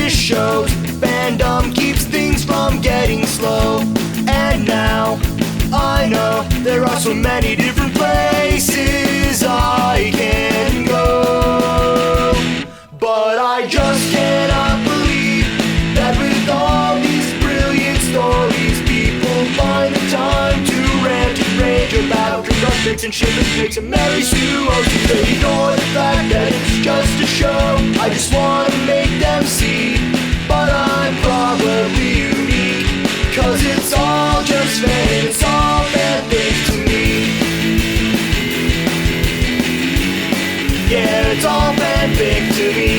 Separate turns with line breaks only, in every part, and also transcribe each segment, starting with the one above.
this shows. Fandom keeps things from getting slow. And now I know there are so many different places I can go, but I just cannot believe that with all these brilliant stories, people find the time to rant and rage about drug pics and shipping pics and Mary Sue Oates. They ignore the fact that it's just a show. I just wanna make them see, but I'm probably unique, 'cause it's all just fan, it's all fan-fic to me. Yeah, it's all fan-fic to me.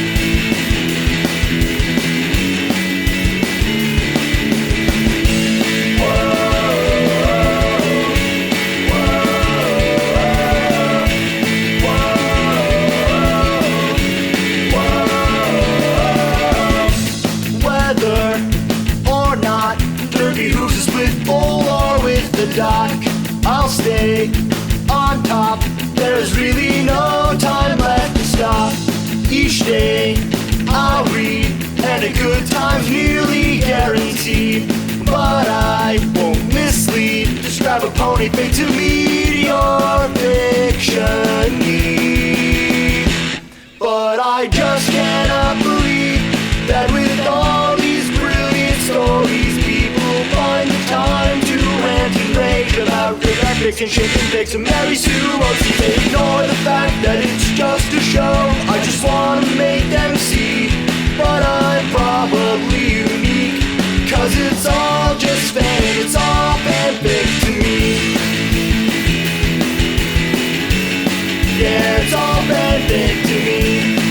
Doc, I'll stay on top. There's really no time left to stop. Each day I'll read, and a good time's nearly guaranteed. But I won't mislead. Just grab a pony pick to meet your fiction need. But I just cannot believe that with all these brilliant stories, people find the time to rant and rage about graphics and shipping pics and Mary Sue Oates. They ignore the fact that it's just a show. I just wanna make them see, but I'm probably unique, 'cause it's all just fan, it's all fanfic to me. Yeah, it's all fanfic to me.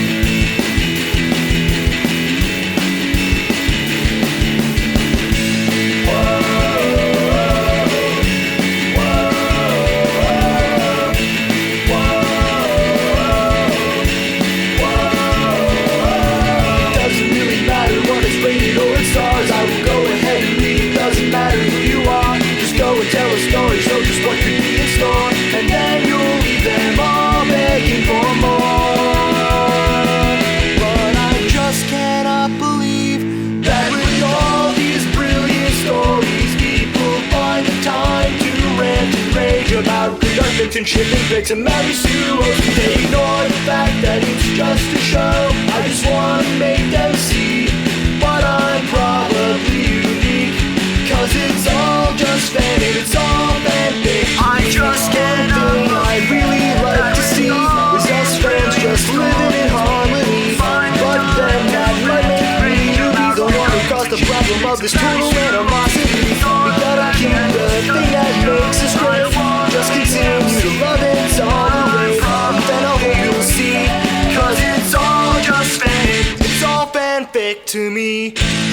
Tell a story, show just what could be in store, and then you'll leave them all begging for more. But I just cannot believe that with all these brilliant stories, people find the time to rant and rage about graphics and shipping pics and Mary Sue Oates. They ignore the fact that it's just a show. I just want to make them see, but I'm probably unique, 'cause it's all just fan, it's all fanfic. I just can't I really like to see is us friends just living in harmony. But then that might make me be the one who caused the problem of this total animosity. We gotta keep the thing that makes us great. Just continue to love and tolerate, and then I hope you'll see, 'cause it's all just fan, it's all fanfic to me.